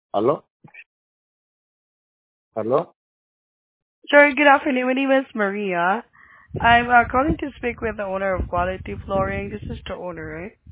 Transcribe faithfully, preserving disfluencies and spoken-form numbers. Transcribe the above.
Hello? Hello? Sir, good afternoon. My name is Maria. I'm uh, calling to speak with the owner of Quality Flooring. This is the owner, right?